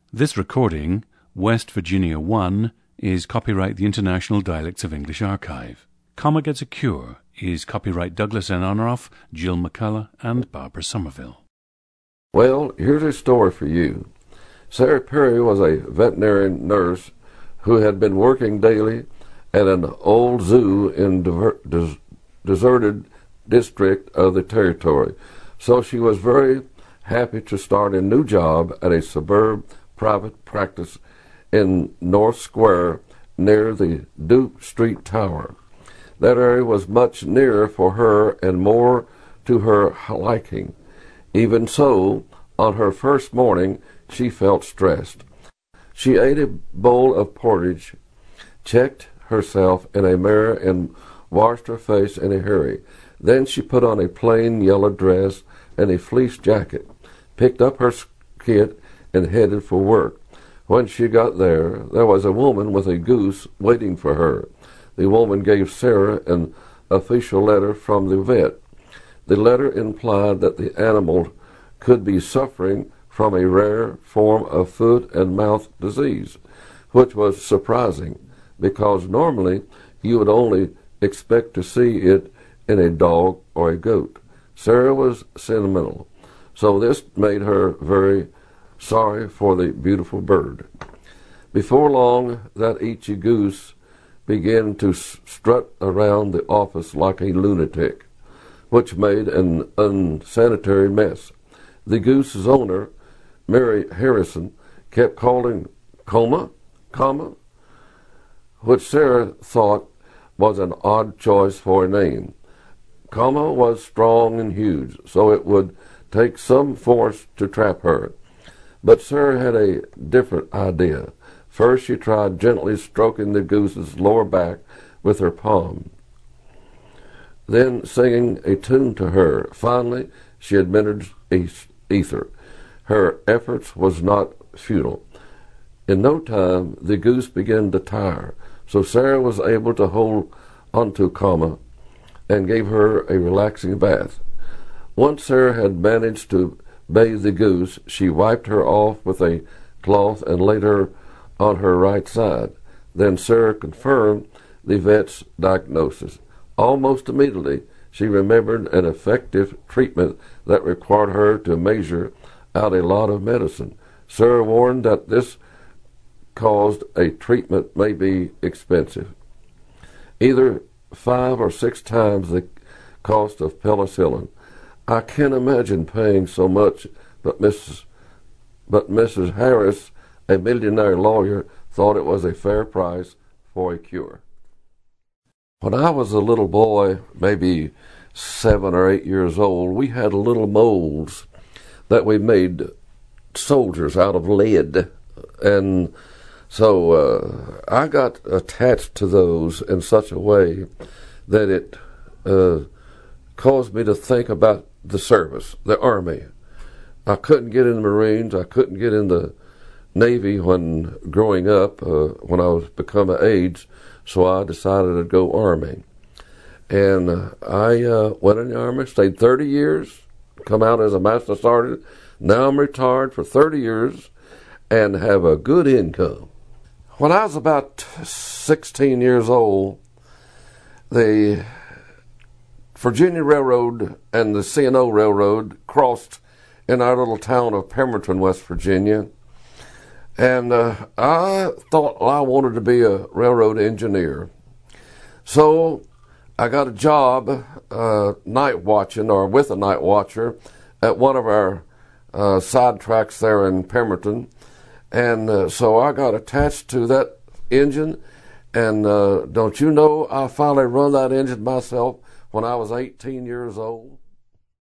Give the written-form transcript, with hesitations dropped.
This recording, West Virginia 1, is copyright the International Dialects of English Archive. Comma Gets a Cure is copyright Douglas N. Honoraff, Jill McCullough, and Barbara Somerville. Well, here's a story for you. Sarah Perry was a veterinary nurse who had been working daily at an old zoo in deserted district of the territory. So she was very happy to start a new job at a suburb private practice in North Square near the Duke Street Tower. That area was much nearer for her and more to her liking. Even so, on her first morning, she felt stressed. She ate a bowl of porridge, checked herself in a mirror, and washed her face in a hurry. Then she put on a plain yellow dress and a fleece jacket, picked up her kit, and headed for work. When she got there was a woman with a goose waiting for her. The woman gave Sarah an official letter from the vet. The letter implied that the animal could be suffering from a rare form of foot and mouth disease, which was surprising because normally you would only expect to see it in a dog or a goat. Sarah was sentimental, so this made her very sorry for the beautiful bird. Before long, that itchy goose began to strut around the office like a lunatic, which made an unsanitary mess. The goose's owner, Mary Harrison, kept calling comma, which Sarah thought was an odd choice for a name. Comma was strong and huge, so it would take some force to trap her. But Sarah had a different idea. First, she tried gently stroking the goose's lower back with her palm, then singing a tune to her. Finally, she administered ether. Her efforts was not futile. In no time, the goose began to tire, so Sarah was able to hold onto Comma and gave her a relaxing bath. Once Sarah had managed to bathe the goose, she wiped her off with a cloth and laid her on her right side. Then Sarah confirmed the vet's diagnosis. Almost immediately, she remembered an effective treatment that required her to measure out a lot of medicine. Sarah warned that this caused a treatment may be expensive, either 5 or 6 times the cost of penicillin. I can't imagine paying so much, but Mrs. Harris, a millionaire lawyer, thought it was a fair price for a cure. When I was a little boy, maybe 7 or 8 years old, we had little molds that we made soldiers out of lead. And so I got attached to those in such a way that it caused me to think about the service, the Army. I couldn't get in the Marines. I couldn't get in the Navy when growing up, when I was becoming of age, so I decided to go Army. And I went in the Army, stayed 30 years, come out as a Master Sergeant. Now I'm retired for 30 years and have a good income. When I was about 16 years old, the Virginia Railroad and the C&O Railroad crossed in our little town of Pemberton, West Virginia. And I thought I wanted to be a railroad engineer. So I got a job night watching, or with a night watcher, at one of our side tracks there in Pemberton. And so I got attached to that engine. And don't you know, I finally run that engine myself when I was 18 years old.